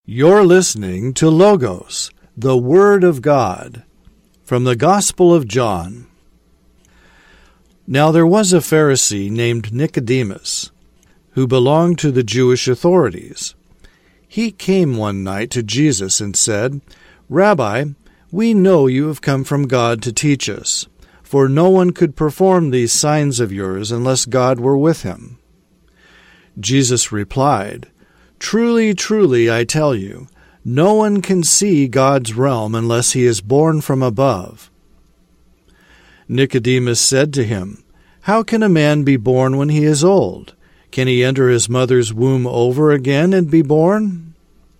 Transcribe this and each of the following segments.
You're listening to Logos, the Word of God, from the Gospel of John. Now there was a Pharisee named Nicodemus, who belonged to the Jewish authorities. He came one night to Jesus and said, "Rabbi, we know you have come from God to teach us, for no one could perform these signs of yours unless God were with him." Jesus replied, "Truly, truly, I tell you, no one can see God's realm unless he is born from above." Nicodemus said to him, "How can a man be born when he is old? Can he enter his mother's womb over again and be born?"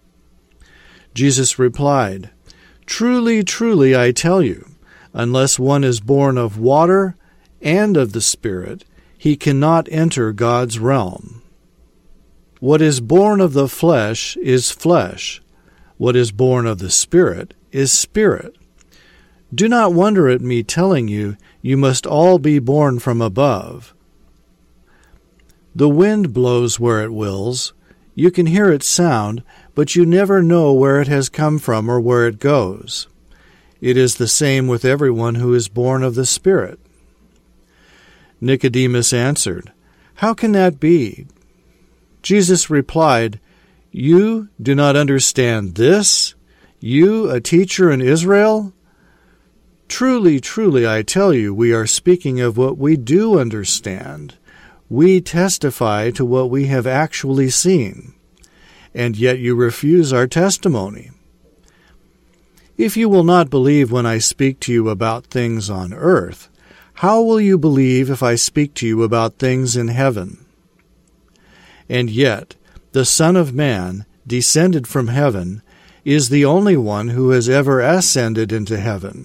Jesus replied, "Truly, truly, I tell you, unless one is born of water and of the Spirit, he cannot enter God's realm. What is born of the flesh is flesh. What is born of the Spirit is spirit. Do not wonder at me telling you, you must all be born from above. The wind blows where it wills. You can hear its sound, but you never know where it has come from or where it goes. It is the same with everyone who is born of the Spirit." Nicodemus answered, "How can that be?" Jesus replied, "You do not understand this? You, a teacher in Israel? Truly, truly, I tell you, we are speaking of what we do understand. We testify to what we have actually seen, and yet you refuse our testimony. If you will not believe when I speak to you about things on earth, how will you believe if I speak to you about things in heaven? And yet, the Son of Man, descended from heaven, is the only one who has ever ascended into heaven.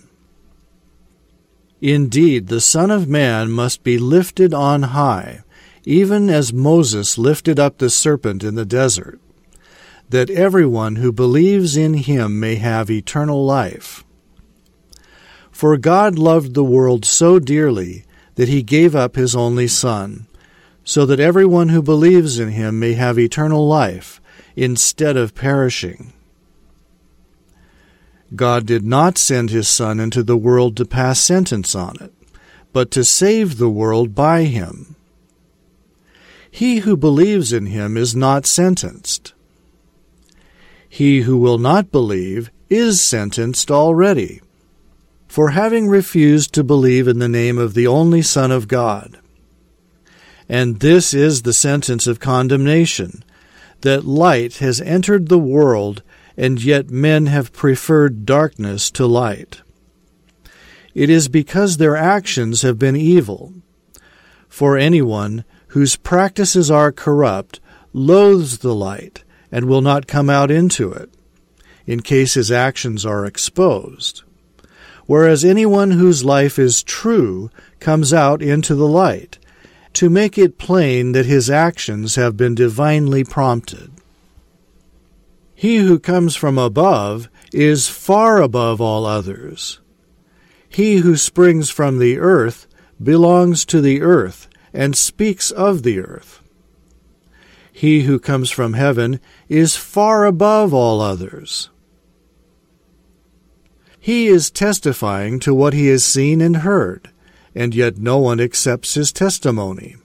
Indeed, the Son of Man must be lifted on high, even as Moses lifted up the serpent in the desert, that everyone who believes in him may have eternal life. For God loved the world so dearly that he gave up his only Son, so that everyone who believes in him may have eternal life, instead of perishing. God did not send his Son into the world to pass sentence on it, but to save the world by him. He who believes in him is not sentenced. He who will not believe is sentenced already, for having refused to believe in the name of the only Son of God. And this is the sentence of condemnation, that light has entered the world, and yet men have preferred darkness to light. It is because their actions have been evil. For anyone whose practices are corrupt loathes the light and will not come out into it, in case his actions are exposed. Whereas anyone whose life is true comes out into the light, to make it plain that his actions have been divinely prompted. He who comes from above is far above all others. He who springs from the earth belongs to the earth and speaks of the earth. He who comes from heaven is far above all others. He is testifying to what he has seen and heard, and yet no one accepts his testimony.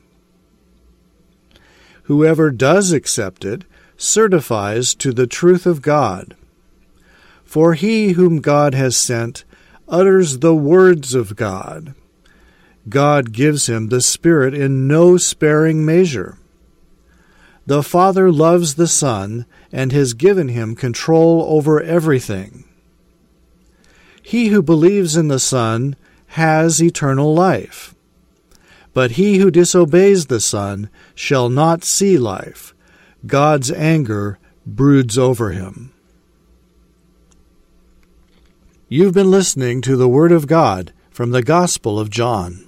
Whoever does accept it certifies to the truth of God. For he whom God has sent utters the words of God. God gives him the Spirit in no sparing measure. The Father loves the Son and has given him control over everything. He who believes in the Son has eternal life. But he who disobeys the Son shall not see life. God's anger broods over him. You've been listening to the Word of God from the Gospel of John.